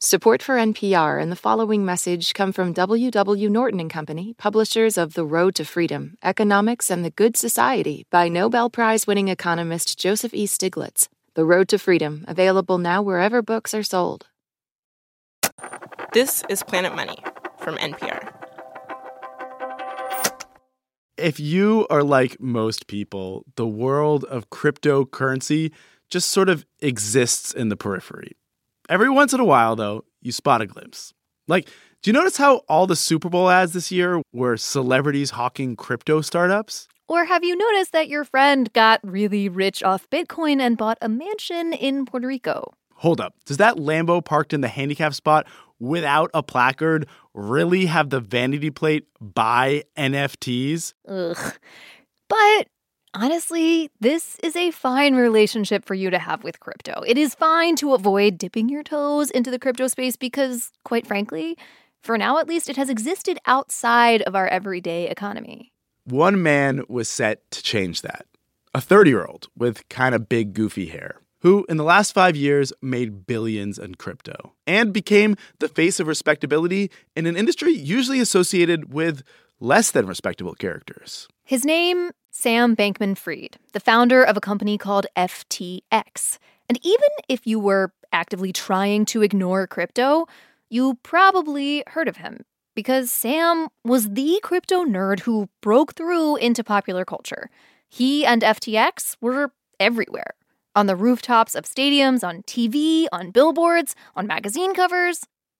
Support for NPR and the following message come from W.W. Norton and Company, publishers of The Road to Freedom, Economics and the Good Society by Nobel Prize-winning economist Joseph E. Stiglitz. The Road to Freedom, available now wherever books are sold. This is Planet Money from NPR. If you are like most people, the world of cryptocurrency just sort of exists in the periphery. Every once in a while, though, you spot a glimpse. Like, do you notice how all the Super Bowl ads this year were celebrities hawking crypto startups? Or have you noticed that your friend got really rich off Bitcoin and bought a mansion in Puerto Rico? Hold up. Does that Lambo parked in the handicap spot without a placard really have the vanity plate buy NFTs? Ugh. But honestly, this is a fine relationship for you to have with crypto. It is fine to avoid dipping your toes into the crypto space because, quite frankly, for now at least, it has existed outside of our everyday economy. One man was set to change that. A 30-year-old with kind of big, goofy hair, who in the last 5 years made billions in crypto and became the face of respectability in an industry usually associated with less than respectable characters. His name, Sam Bankman-Fried, the founder of a company called FTX. And even if you were actively trying to ignore crypto, you probably heard of him because Sam was the crypto nerd who broke through into popular culture. He and FTX were everywhere. On the rooftops of stadiums, on TV, on billboards, on magazine covers.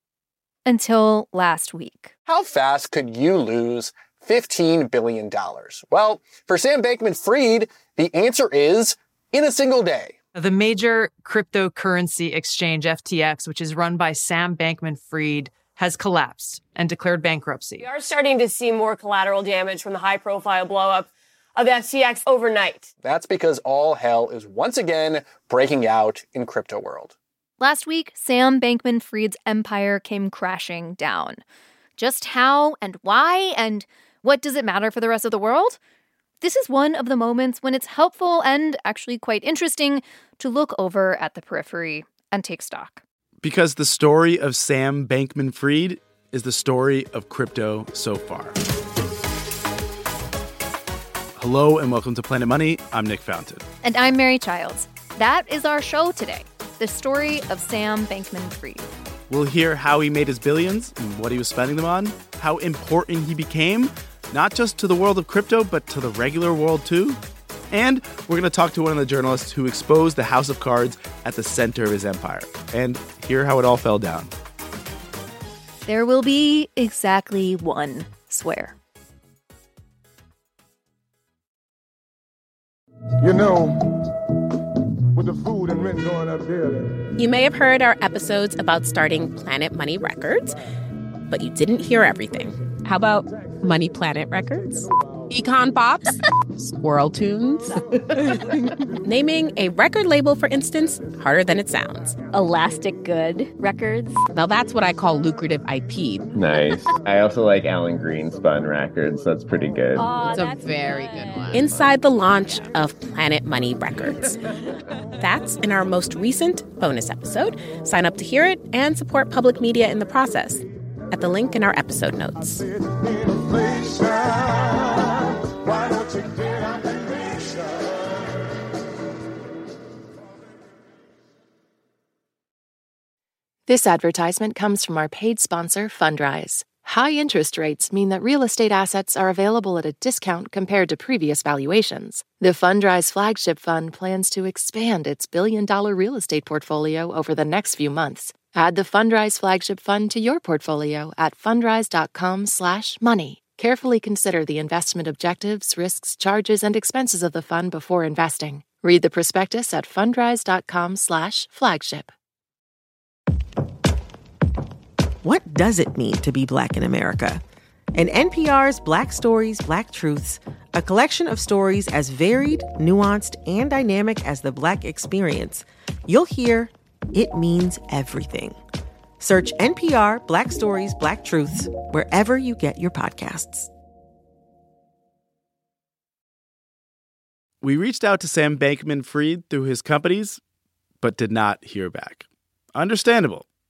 Until last week. How fast could you lose $15 billion? Well, for Sam Bankman-Fried, the answer is in a single day. The major cryptocurrency exchange, FTX, which is run by Sam Bankman-Fried, has collapsed and declared bankruptcy. We are starting to see more collateral damage from the high-profile blow-up of FTX overnight. That's because all hell is once again breaking out in crypto world. Last week, Sam Bankman-Fried's empire came crashing down. Just how and why and what does it matter for the rest of the world? This is one of the moments when it's helpful and actually quite interesting to look over at the periphery and take stock. Because the story of Sam Bankman-Fried is the story of crypto so far. Hello and welcome to Planet Money. I'm Nick Fountain. And I'm Mary Childs. That is our show today, the story of Sam Bankman-Fried. We'll hear how he made his billions and what he was spending them on, how important he became, not just to the world of crypto, but to the regular world too. And we're going to talk to one of the journalists who exposed the house of cards at the center of his empire and hear how it all fell down. There will be exactly one swear. You know, with the food and rent going up daily. You may have heard our episodes about starting Planet Money Records, but you didn't hear everything. How about Money Planet Records? Econ Pops? Squirrel Tunes? Naming a record label, for instance, harder than it sounds. Elastic Good Records. Now that's what I call lucrative IP. Nice. I also like Alan Greenspun Records. That's pretty good. Oh, it's a very good one. Inside the launch of Planet Money Records. That's in our most recent bonus episode. Sign up to hear it and support public media in the process at the link in our episode notes. This advertisement comes from our paid sponsor, Fundrise. High interest rates mean that real estate assets are available at a discount compared to previous valuations. The Fundrise flagship fund plans to expand its billion-dollar real estate portfolio over the next few months. Add the Fundrise flagship fund to your portfolio at fundrise.com/money. Carefully consider the investment objectives, risks, charges, and expenses of the fund before investing. Read the prospectus at fundrise.com/flagship. What does it mean to be Black in America? In NPR's Black Stories, Black Truths, a collection of stories as varied, nuanced, and dynamic as the Black experience, you'll hear it means everything. Search NPR Black Stories, Black Truths wherever you get your podcasts. We reached out to Sam Bankman-Fried through his companies, but did not hear back. Understandable.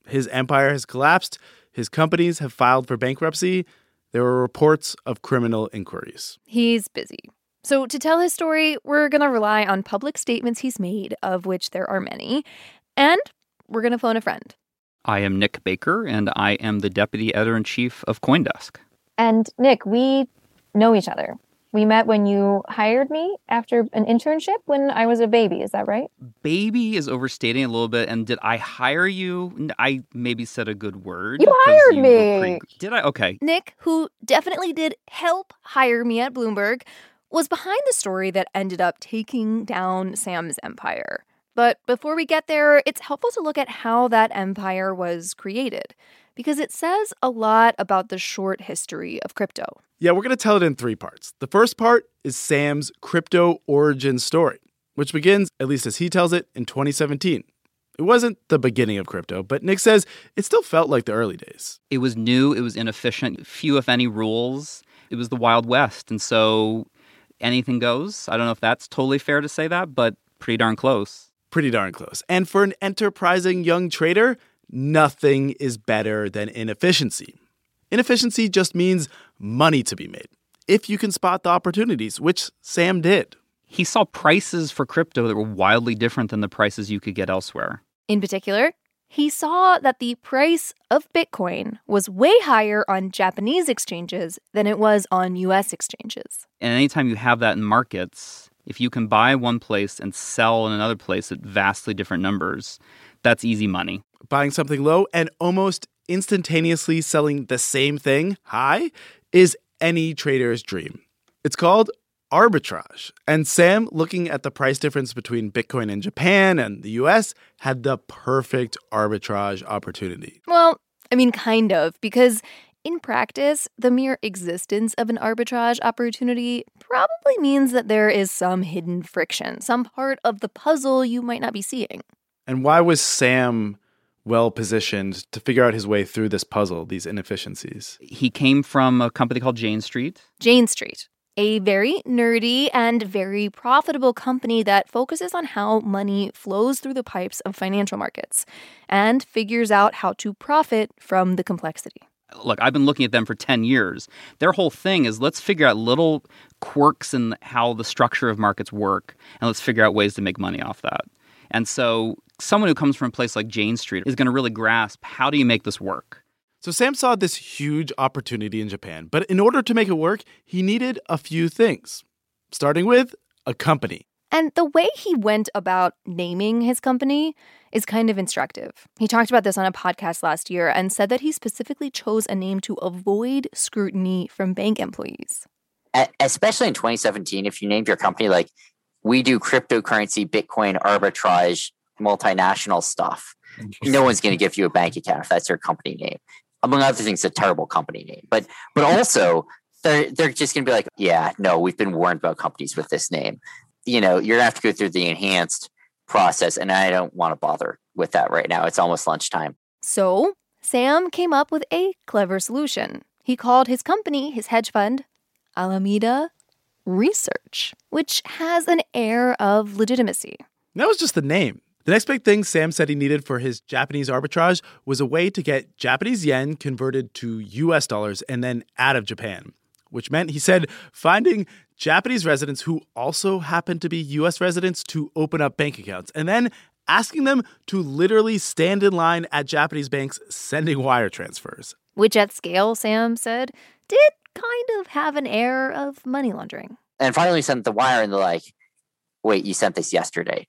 His empire has collapsed. His companies have filed for bankruptcy. There were reports of criminal inquiries. He's busy. So to tell his story, we're going to rely on public statements he's made, of which there are many, and we're going to phone a friend. I am Nick Baker, and I am the Deputy Editor-in-Chief of CoinDesk. And Nick, we know each other. We met when you hired me after an internship when I was a baby. Is that right? Baby is overstating a little bit. And did I hire you? I maybe said a good word. You hired me. Did I? Okay. Nick, who definitely did help hire me at Bloomberg, was behind the story that ended up taking down Sam's empire. But before we get there, it's helpful to look at how that empire was created, because it says a lot about the short history of crypto. Yeah, we're going to tell it in 3 parts. The first part is Sam's crypto origin story, which begins, at least as he tells it, in 2017. It wasn't the beginning of crypto, but Nick says it still felt like the early days. It was new. It was inefficient. Few, if any, rules. It was the Wild West. And so anything goes. I don't know if that's totally fair to say that, but pretty darn close. Pretty darn close. And for an enterprising young trader, nothing is better than inefficiency. Inefficiency just means money to be made, if you can spot the opportunities, which Sam did. He saw prices for crypto that were wildly different than the prices you could get elsewhere. In particular, he saw that the price of Bitcoin was way higher on Japanese exchanges than it was on U.S. exchanges. And anytime you have that in markets, if you can buy one place and sell in another place at vastly different numbers, that's easy money. Buying something low and almost instantaneously selling the same thing high is any trader's dream. It's called arbitrage. And Sam, looking at the price difference between Bitcoin in Japan and the US, had the perfect arbitrage opportunity. Well, I mean, kind of, because in practice, the mere existence of an arbitrage opportunity probably means that there is some hidden friction, some part of the puzzle you might not be seeing. And why was Sam well-positioned to figure out his way through this puzzle, these inefficiencies? He came from a company called Jane Street. Jane Street, a very nerdy and very profitable company that focuses on how money flows through the pipes of financial markets and figures out how to profit from the complexity. Look, I've been looking at them for 10 years. Their whole thing is let's figure out little quirks in how the structure of markets work, and let's figure out ways to make money off that. And so someone who comes from a place like Jane Street is going to really grasp, how do you make this work? So Sam saw this huge opportunity in Japan, but in order to make it work, he needed a few things, starting with a company. And the way he went about naming his company is kind of instructive. He talked about this on a podcast last year and said that he specifically chose a name to avoid scrutiny from bank employees. Especially in 2017, if you named your company like, we do cryptocurrency, Bitcoin, arbitrage, multinational stuff, no one's going to give you a bank account if that's your company name. Among other things, a terrible company name. But also, they're just going to be like, yeah, no, we've been warned about companies with this name. You know, you're going to have to go through the enhanced process, and I don't want to bother with that right now. It's almost lunchtime. So Sam came up with a clever solution. He called his company, his hedge fund, Alameda Research, which has an air of legitimacy. That was just the name. The next big thing Sam said he needed for his Japanese arbitrage was a way to get Japanese yen converted to US dollars and then out of Japan, which meant, he said, finding Japanese residents who also happened to be US residents to open up bank accounts, and then asking them to literally stand in line at Japanese banks sending wire transfers. Which at scale, Sam said, did kind of have an air of money laundering. And finally sent the wire, and they're like, wait, you sent this yesterday.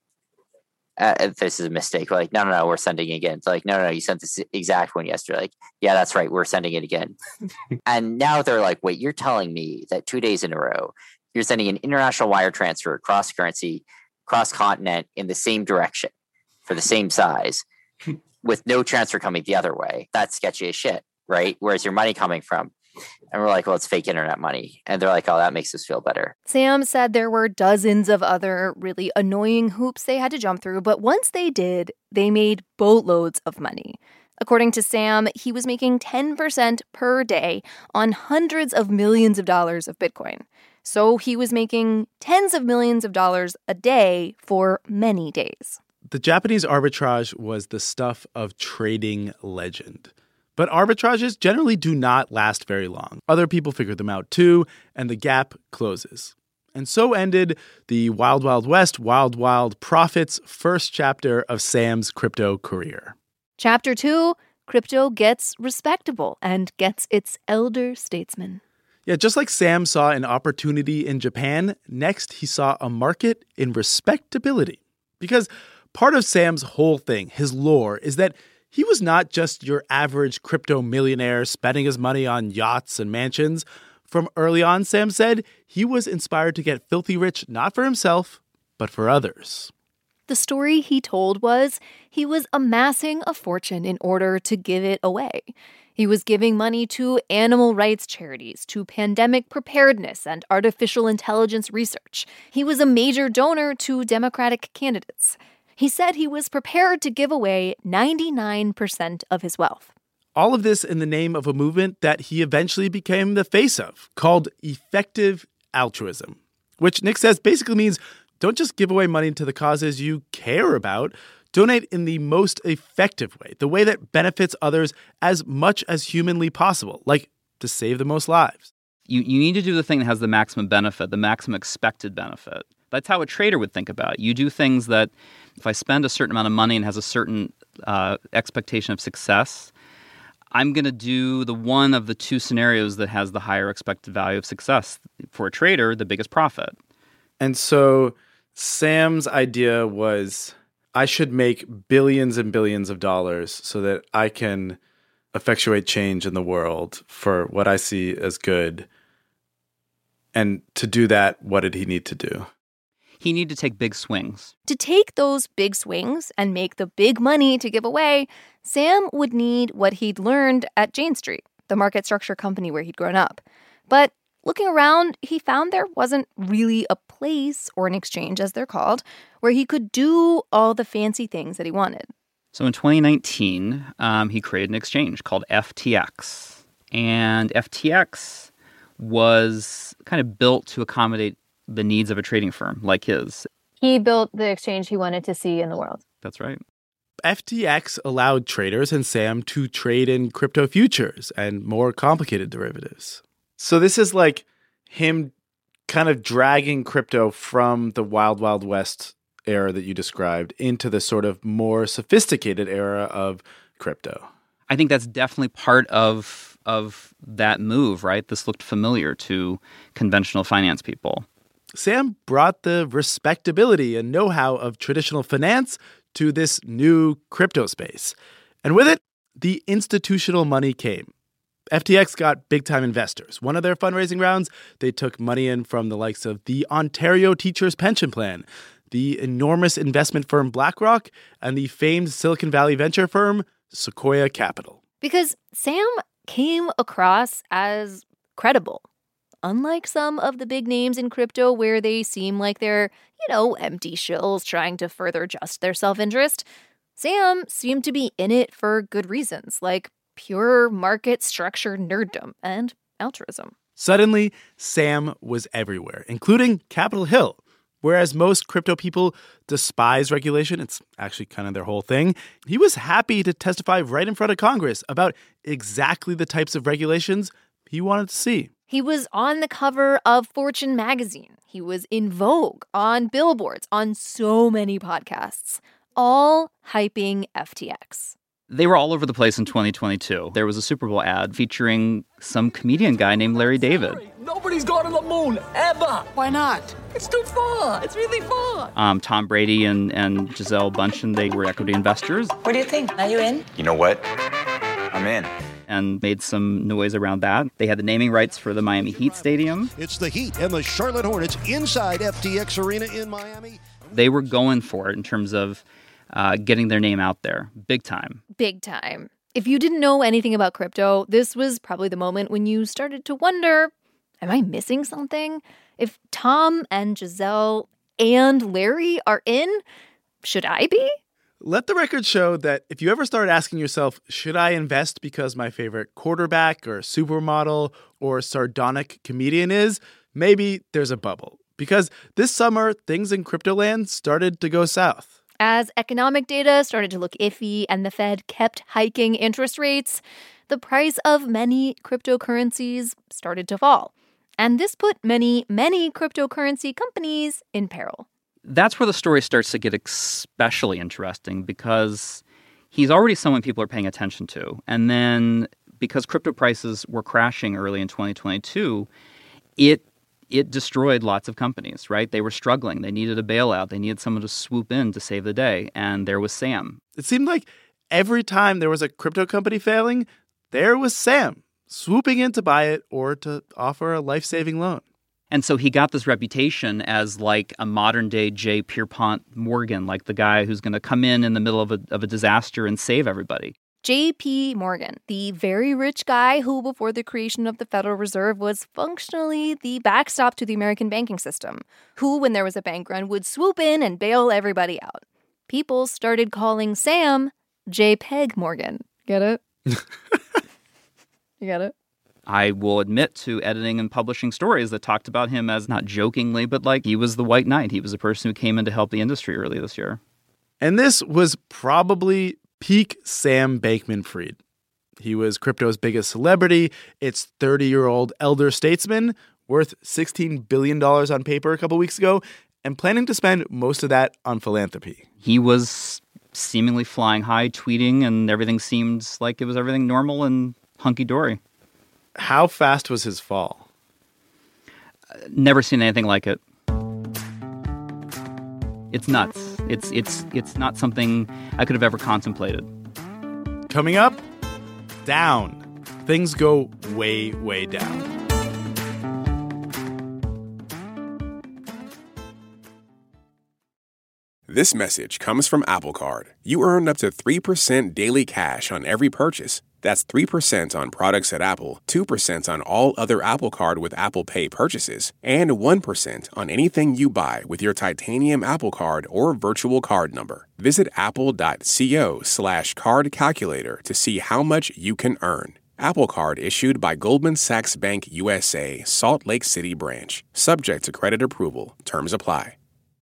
This is a mistake. We're like, no, we're sending it again. It's like, no, you sent this exact one yesterday. Like, yeah, that's right. We're sending it again. And now they're like, wait, you're telling me that 2 days in a row, you're sending an international wire transfer, cross-currency, cross-continent in the same direction for the same size with no transfer coming the other way. That's sketchy as shit, right? Where's your money coming from? And we're like, well, it's fake internet money. And they're like, oh, that makes us feel better. Sam said there were dozens of other really annoying hoops they had to jump through, but once they did, they made boatloads of money. According to Sam, he was making 10% per day on hundreds of millions of dollars of Bitcoin. So he was making tens of millions of dollars a day for many days. the Japanese arbitrage was the stuff of trading legend. But arbitrages generally do not last very long. Other people figure them out too, and the gap closes. And so ended the Wild Wild West, Wild Wild Profits first chapter of Sam's crypto career. Chapter 2, crypto gets respectable and gets its elder statesman. Yeah, just like Sam saw an opportunity in Japan, next he saw a market in respectability. Because part of Sam's whole thing, his lore, is that he was not just your average crypto millionaire spending his money on yachts and mansions. From early on, Sam said, he was inspired to get filthy rich not for himself, but for others. The story he told was he was amassing a fortune in order to give it away. He was giving money to animal rights charities, to pandemic preparedness and artificial intelligence research. He was a major donor to Democratic candidates. He said he was prepared to give away 99% of his wealth. All of this in the name of a movement that he eventually became the face of, called effective altruism, which Nick says basically means don't just give away money to the causes you care about. Donate in the most effective way, the way that benefits others as much as humanly possible, like to save the most lives. You need to do the thing that has the maximum benefit, the maximum expected benefit. That's how a trader would think about it. You do things that if I spend a certain amount of money and has a certain expectation of success, I'm going to do the one of the two scenarios that has the higher expected value of success. For a trader, the biggest profit. And so Sam's idea was, I should make billions and billions of dollars so that I can effectuate change in the world for what I see as good. And to do that, what did he need to do? He needed to take big swings. To take those big swings and make the big money to give away, Sam would need what he'd learned at Jane Street, the market structure company where he'd grown up. But looking around, he found there wasn't really a place, or an exchange as they're called, where he could do all the fancy things that he wanted. So in 2019, he created an exchange called FTX. And FTX was kind of built to accommodate the needs of a trading firm like his. He built the exchange he wanted to see in the world. That's right. FTX allowed traders and Sam to trade in crypto futures and more complicated derivatives. So this is like him kind of dragging crypto from the Wild Wild West era that you described into the sort of more sophisticated era of crypto. I think that's definitely part of that move, right? This looked familiar to conventional finance people. Sam brought the respectability and know-how of traditional finance to this new crypto space. And with it, the institutional money came. FTX got big-time investors. One of their fundraising rounds, they took money in from the likes of the Ontario Teachers Pension Plan, the enormous investment firm BlackRock, and the famed Silicon Valley venture firm Sequoia Capital. Because Sam came across as credible. Unlike some of the big names in crypto where they seem like they're, empty shills trying to further just their self-interest, Sam seemed to be in it for good reasons, like pure market structure nerddom and altruism. Suddenly, Sam was everywhere, including Capitol Hill. Whereas most crypto people despise regulation, it's actually kind of their whole thing, he was happy to testify right in front of Congress about exactly the types of regulations he wanted to see. He was on the cover of Fortune magazine. He was in Vogue, on billboards, on so many podcasts, all hyping FTX. They were all over the place in 2022. There was a Super Bowl ad featuring some comedian guy named Larry David. Nobody's gone to the moon, ever. Why not? It's too far. It's really far. Tom Brady and Gisele Bündchen, they were equity investors. What do you think? Are you in? You know what? I'm in. And made some noise around that. They had the naming rights for the Miami Heat Stadium. It's the Heat and the Charlotte Hornets inside FTX Arena in Miami. They were going for it in terms of getting their name out there. Big time. Big time. If you didn't know anything about crypto, this was probably the moment when you started to wonder, am I missing something? If Tom and Gisele and Larry are in, should I be? Let the record show that if you ever start asking yourself, should I invest because my favorite quarterback or supermodel or sardonic comedian is, maybe there's a bubble. Because this summer, things in crypto land started to go south. As economic data started to look iffy and the Fed kept hiking interest rates, the price of many cryptocurrencies started to fall. And this put many cryptocurrency companies in peril. That's where the story starts to get especially interesting because he's already someone people are paying attention to. And then because crypto prices were crashing early in 2022, it destroyed lots of companies, right? They were struggling. They needed a bailout. They needed someone to swoop in to save the day. And there was Sam. It seemed like every time there was a crypto company failing, there was Sam swooping in to buy it or to offer a life-saving loan. And so he got this reputation as like a modern-day J. Pierpont Morgan, like the guy who's going to come in the middle of a disaster and save everybody. J.P. Morgan, the very rich guy who, before the creation of the Federal Reserve, was functionally the backstop to the American banking system, who, when there was a bank run, would swoop in and bail everybody out. People started calling Sam JPEG Morgan. Get it? You get it? I will admit to editing and publishing stories that talked about him as, not jokingly, but like he was the white knight. He was a person who came in to help the industry early this year. And this was probably peak Sam Bankman-Fried. He was crypto's biggest celebrity. It's 30-year-old elder statesman worth $16 billion on paper a couple weeks ago and planning to spend most of that on philanthropy. He was seemingly flying high, tweeting, and everything seemed like it was everything normal and hunky-dory. How fast was his fall? Never seen anything like it. It's nuts. It's not something I could have ever contemplated. Coming up, down. Things go way, way down. This message comes from Apple Card. You earn up to 3% daily cash on every purchase. That's 3% on products at Apple, 2% on all other Apple Card with Apple Pay purchases, and 1% on anything you buy with your titanium Apple Card or virtual card number. Visit apple.co/card calculator to see how much you can earn. Apple Card issued by Goldman Sachs Bank USA, Salt Lake City branch. Subject to credit approval. Terms apply.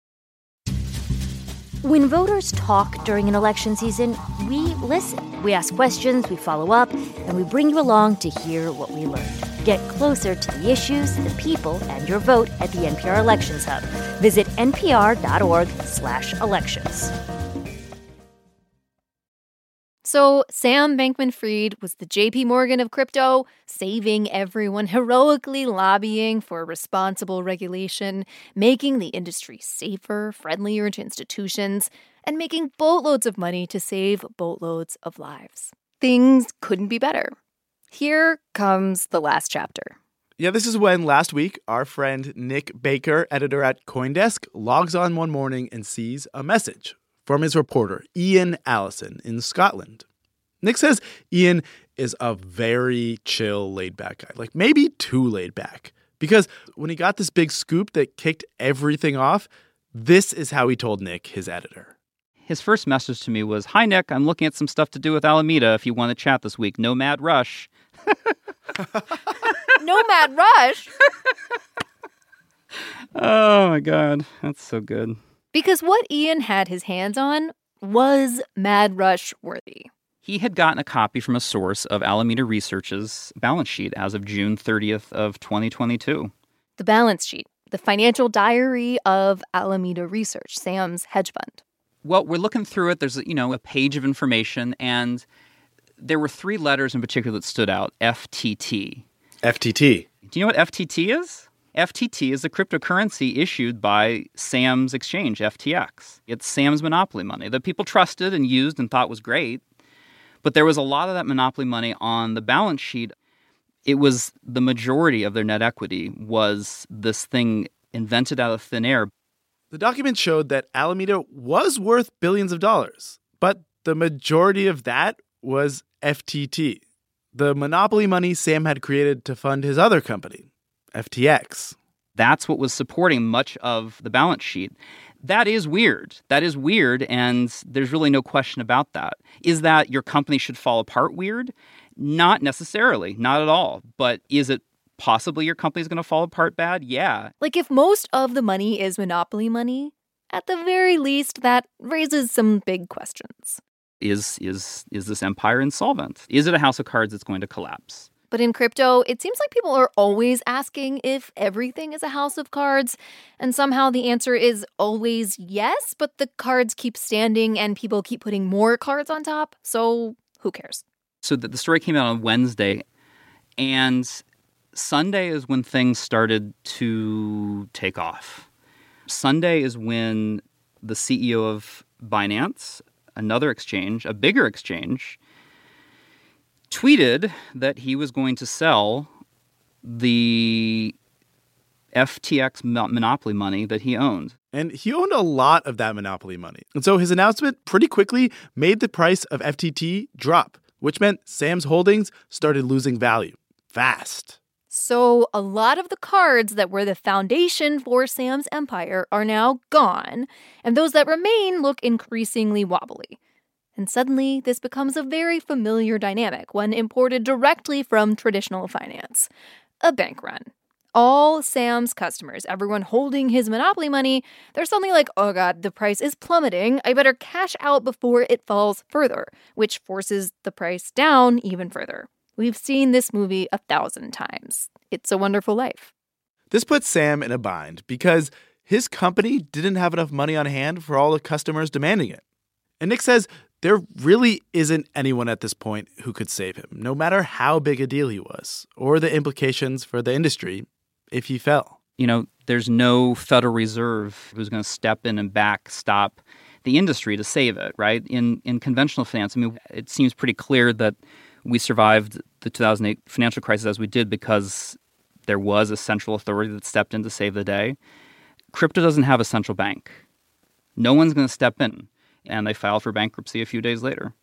When voters talk during an election season, we listen. We ask questions, we follow up, and we bring you along to hear what we learned. Get closer to the issues, the people, and your vote at the NPR Elections Hub. Visit npr.org/elections. So Sam Bankman-Fried was the J.P. Morgan of crypto, saving everyone, heroically lobbying for responsible regulation, making the industry safer, friendlier to institutions, and making boatloads of money to save boatloads of lives. Things couldn't be better. Here comes the last chapter. Yeah, this is when last week our friend Nick Baker, editor at CoinDesk, logs on one morning and sees a message from his reporter, Ian Allison, in Scotland. Nick says Ian is a very chill, laid-back guy, like maybe too laid back. Because when he got this big scoop that kicked everything off, this is how he told Nick, his editor. His first message to me was, "Hi, Nick, I'm looking at some stuff to do with Alameda if you want to chat this week. No mad rush." No mad rush? Oh, my God. That's so good. Because what Ian had his hands on was Mad Rush worthy. He had gotten a copy from a source of Alameda Research's balance sheet as of June 30th of 2022. The balance sheet, the financial diary of Alameda Research, Sam's hedge fund. Well, we're looking through it. There's, a page of information, and there were three letters in particular that stood out. FTT. FTT. Do you know what FTT is? FTT is a cryptocurrency issued by Sam's exchange, FTX. It's Sam's monopoly money that people trusted and used and thought was great. But there was a lot of that monopoly money on the balance sheet. It was the majority of their net equity was this thing invented out of thin air. The document showed that Alameda was worth billions of dollars, but the majority of that was FTT, the monopoly money Sam had created to fund his other company, FTX. That's what was supporting much of the balance sheet. That is weird. And there's really no question about that. Is that your company should fall apart weird? Not necessarily. Not at all. But is it possibly your company's going to fall apart bad? Yeah. Like if most of the money is monopoly money, at the very least, that raises some big questions. Is this empire insolvent? Is it a house of cards that's going to collapse? But in crypto, it seems like people are always asking if everything is a house of cards. And somehow the answer is always yes, but the cards keep standing and people keep putting more cards on top. So who cares? So the story came out on Wednesday, and Sunday is when things started to take off. Sunday is when the CEO of Binance, another exchange, a bigger exchange, tweeted that he was going to sell the FTX monopoly money that he owned. And he owned a lot of that monopoly money. And so his announcement pretty quickly made the price of FTT drop, which meant Sam's holdings started losing value fast. So a lot of the cards that were the foundation for Sam's empire are now gone, and those that remain look increasingly wobbly. And suddenly, this becomes a very familiar dynamic, one imported directly from traditional finance. A bank run. All Sam's customers, everyone holding his monopoly money, they're suddenly like, oh God, the price is plummeting. I better cash out before it falls further, which forces the price down even further. We've seen this movie 1,000 times. It's a Wonderful Life. This puts Sam in a bind because his company didn't have enough money on hand for all the customers demanding it. And Nick says there really isn't anyone at this point who could save him, no matter how big a deal he was, or the implications for the industry if he fell. You know, there's no Federal Reserve who's going to step in and backstop the industry to save it, right? In conventional finance, I mean, it seems pretty clear that we survived the 2008 financial crisis as we did because there was a central authority that stepped in to save the day. Crypto doesn't have a central bank. No one's going to step in. And they filed for bankruptcy a few days later.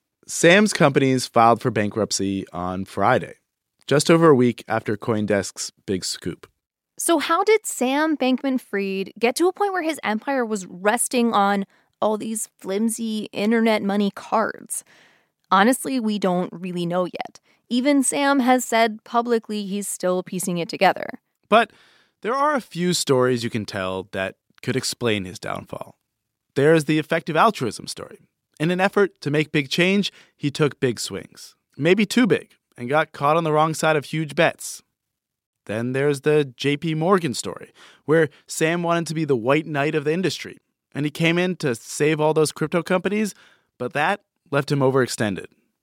Sam's companies filed for bankruptcy on Friday, just over a week after CoinDesk's big scoop. So how did Sam Bankman-Fried get to a point where his empire was resting on all these flimsy internet money cards? Honestly, we don't really know yet. Even Sam has said publicly he's still piecing it together. But there are a few stories you can tell that could explain his downfall. There's the effective altruism story. In an effort to make big change, he took big swings. Maybe too big, and got caught on the wrong side of huge bets. Then there's the J.P. Morgan story, where Sam wanted to be the white knight of the industry, and he came in to save all those crypto companies, but that left him overextended.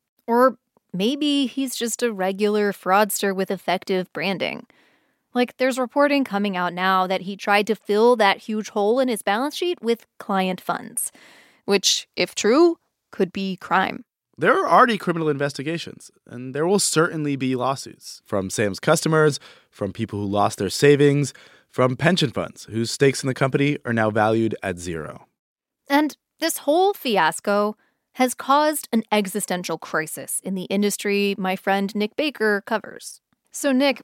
Or maybe he's just a regular fraudster with effective branding. Like, there's reporting coming out now that he tried to fill that huge hole in his balance sheet with client funds, which, if true, could be crime. There are already criminal investigations, and there will certainly be lawsuits from Sam's customers, from people who lost their savings, from pension funds whose stakes in the company are now valued at zero. And this whole fiasco has caused an existential crisis in the industry my friend Nick Baker covers. So, Nick,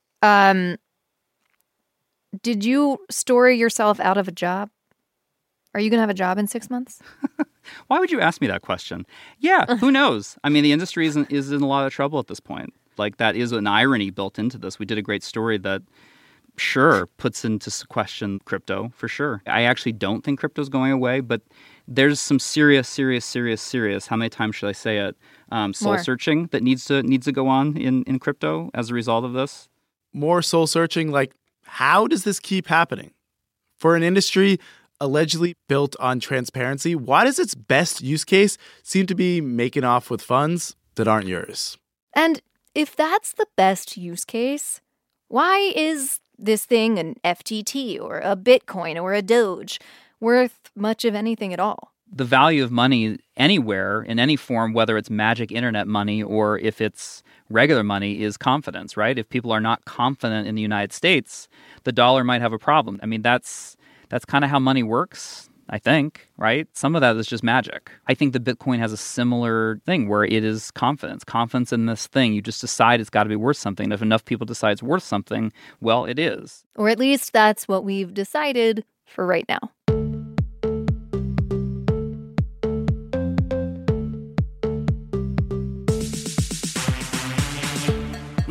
did you story yourself out of a job? Are you going to have a job in 6 months? Why would you ask me that question? Yeah, who knows? I mean, the industry is in a lot of trouble at this point. Like, that is an irony built into this. We did a great story that, sure, puts into question crypto, for sure. I actually don't think crypto's going away, but there's some serious, how many times should I say it, soul-searching that needs to go on in crypto as a result of this. More soul-searching, like, how does this keep happening? For an industry allegedly built on transparency, why does its best use case seem to be making off with funds that aren't yours? And if that's the best use case, why is this thing an FTT or a Bitcoin or a Doge worth much of anything at all? The value of money anywhere, in any form, whether it's magic internet money or if it's regular money, is confidence, right? If people are not confident in the United States, the dollar might have a problem. I mean, that's kind of how money works, I think, right? Some of that is just magic. I think the Bitcoin has a similar thing where it is confidence. Confidence in this thing. You just decide it's got to be worth something. If enough people decide it's worth something, well, it is. Or at least that's what we've decided for right now.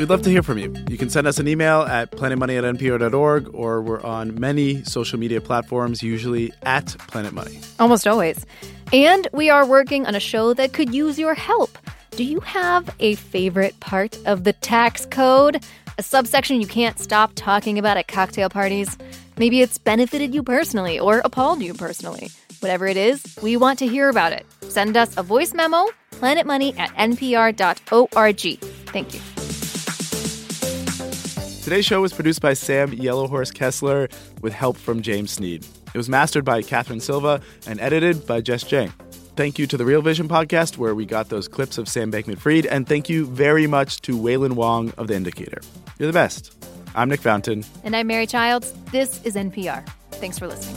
We'd love to hear from you. You can send us an email at planetmoney@npr.org, or we're on many social media platforms, usually at Planet Money. Almost always. And we are working on a show that could use your help. Do you have a favorite part of the tax code? A subsection you can't stop talking about at cocktail parties? Maybe it's benefited you personally or appalled you personally. Whatever it is, we want to hear about it. Send us a voice memo, planetmoney@npr.org. Thank you. Today's show was produced by Sam Yellowhorse Kessler with help from James Sneed. It was mastered by Catherine Silva and edited by Jess Jang. Thank you to the Real Vision podcast, where we got those clips of Sam Bankman-Fried, and thank you very much to Waylon Wong of The Indicator. You're the best. I'm Nick Fountain. And I'm Mary Childs. This is NPR. Thanks for listening.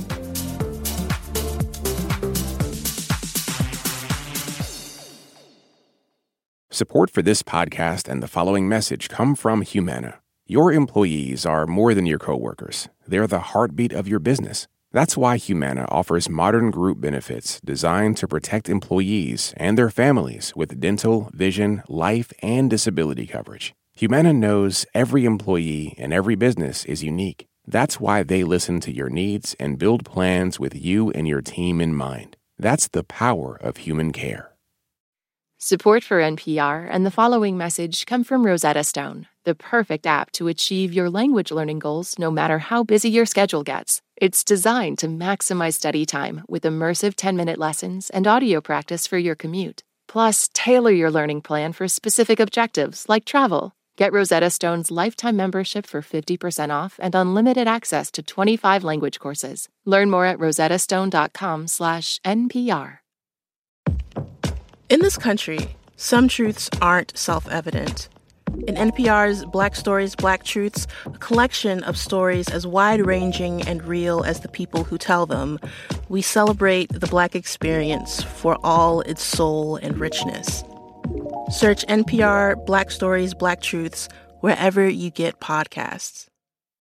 Support for this podcast and the following message come from Humana. Your employees are more than your coworkers. They're the heartbeat of your business. That's why Humana offers modern group benefits designed to protect employees and their families with dental, vision, life, and disability coverage. Humana knows every employee and every business is unique. That's why they listen to your needs and build plans with you and your team in mind. That's the power of human care. Support for NPR and the following message come from Rosetta Stone, the perfect app to achieve your language learning goals no matter how busy your schedule gets. It's designed to maximize study time with immersive 10-minute lessons and audio practice for your commute. Plus, tailor your learning plan for specific objectives like travel. Get Rosetta Stone's lifetime membership for 50% off and unlimited access to 25 language courses. Learn more at rosettastone.com/NPR. In this country, some truths aren't self-evident. In NPR's Black Stories, Black Truths, a collection of stories as wide-ranging and real as the people who tell them, we celebrate the Black experience for all its soul and richness. Search NPR Black Stories, Black Truths wherever you get podcasts.